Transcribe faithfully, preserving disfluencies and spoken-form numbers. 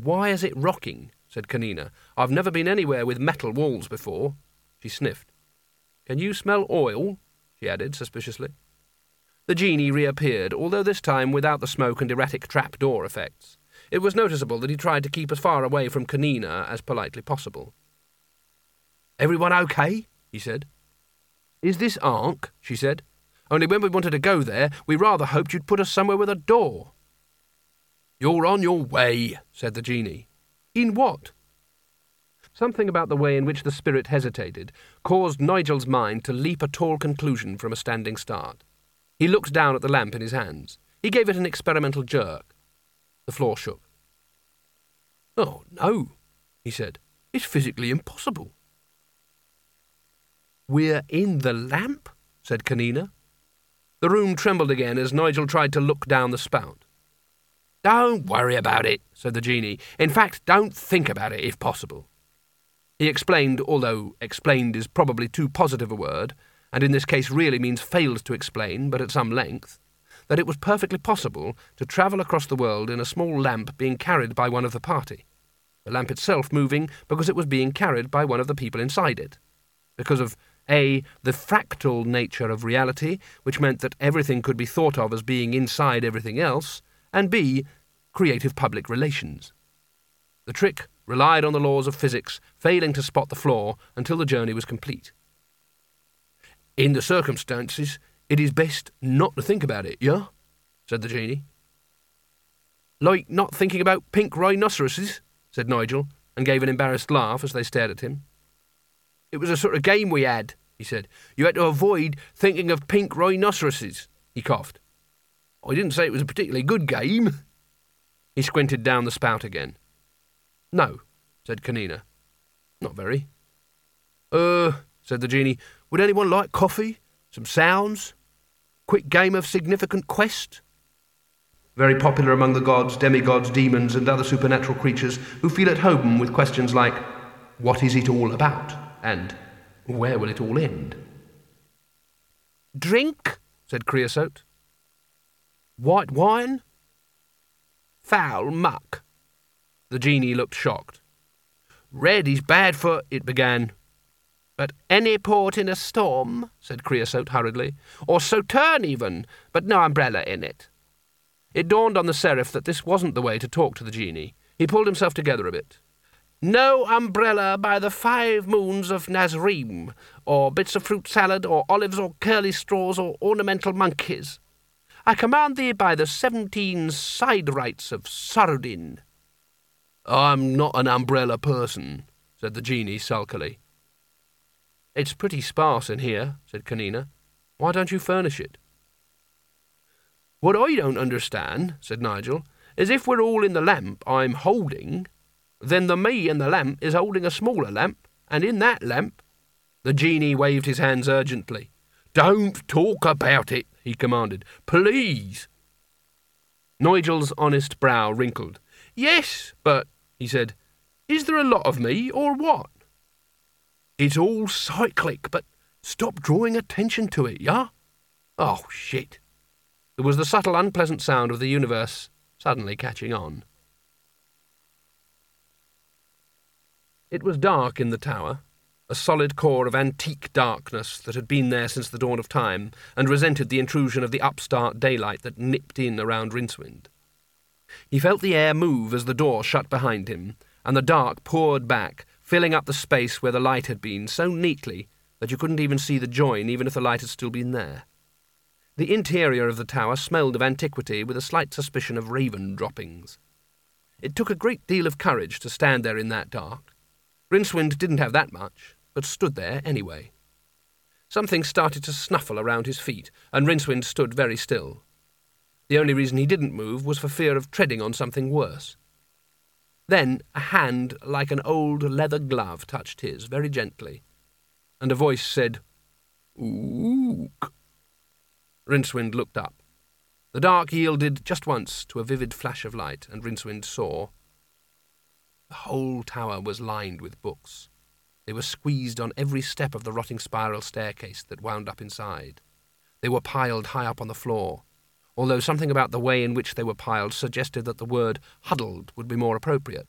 Why is it rocking? Said Kanina. I've never been anywhere with metal walls before. She sniffed. Can you smell oil? She added suspiciously. The genie reappeared, although this time without the smoke and erratic trap-door effects. It was noticeable that he tried to keep as far away from Kanina as politely possible. Everyone okay? He said. Is this Ankh? She said. Only when we wanted to go there, we rather hoped you'd put us somewhere with a door. You're on your way, said the genie. In what? Something about the way in which the spirit hesitated caused Nigel's mind to leap a tall conclusion from a standing start. He looked down at the lamp in his hands. He gave it an experimental jerk. The floor shook. Oh, no, he said. It's physically impossible. We're in the lamp? Said Kanina. The room trembled again as Nigel tried to look down the spout. Don't worry about it, said the genie. In fact, don't think about it, if possible. He explained, although explained is probably too positive a word, and in this case really means failed to explain, but at some length, that it was perfectly possible to travel across the world in a small lamp being carried by one of the party, the lamp itself moving because it was being carried by one of the people inside it, because of A, the fractal nature of reality, which meant that everything could be thought of as being inside everything else, and B, creative public relations. The trick relied on the laws of physics, failing to spot the flaw until the journey was complete. In the circumstances, it is best not to think about it, yeah? Said the genie. Like not thinking about pink rhinoceroses, said Nigel, and gave an embarrassed laugh as they stared at him. It was a sort of game we had, he said. You had to avoid thinking of pink rhinoceroses, he coughed. I didn't say it was a particularly good game. He squinted down the spout again. No, said Kanina. Not very. Uh, said the genie, would anyone like coffee? Some sounds? Quick game of significant quest? Very popular among the gods, demigods, demons, and other supernatural creatures who feel at home with questions like, what is it all about? And where will it all end? Drink, said Creosote. White wine? Foul muck. The genie looked shocked. Red is bad for, it began. But any port in a storm, said Creosote hurriedly, or sauterne even, but no umbrella in it. It dawned on the Seraph that this wasn't the way to talk to the genie. He pulled himself together a bit. No umbrella by the five moons of Nazrim, or bits of fruit salad, or olives, or curly straws, or ornamental monkeys. I command thee by the seventeen side rights of Sarudin. I'm not an umbrella person, said the genie sulkily. It's pretty sparse in here, said Kanina. Why don't you furnish it? What I don't understand, said Nigel, is if we're all in the lamp I'm holding, then the me in the lamp is holding a smaller lamp, and in that lamp... The genie waved his hands urgently. Don't talk about it, he commanded. Please. Nigel's honest brow wrinkled. Yes, but, he said, is there a lot of me, or what? It's all cyclic, but stop drawing attention to it, yeah? Oh, shit. There was the subtle, unpleasant sound of the universe suddenly catching on. It was dark in the tower, a solid core of antique darkness that had been there since the dawn of time and resented the intrusion of the upstart daylight that nipped in around Rincewind. He felt the air move as the door shut behind him, and the dark poured back, filling up the space where the light had been so neatly that you couldn't even see the join even if the light had still been there. The interior of the tower smelled of antiquity with a slight suspicion of raven droppings. It took a great deal of courage to stand there in that dark. Rincewind didn't have that much, but stood there anyway. Something started to snuffle around his feet, and Rincewind stood very still. The only reason he didn't move was for fear of treading on something worse. Then a hand like an old leather glove touched his, very gently, and a voice said, Ook. Rincewind looked up. The dark yielded just once to a vivid flash of light, and Rincewind saw. The whole tower was lined with books. They were squeezed on every step of the rotting spiral staircase that wound up inside. They were piled high up on the floor, although something about the way in which they were piled suggested that the word huddled would be more appropriate.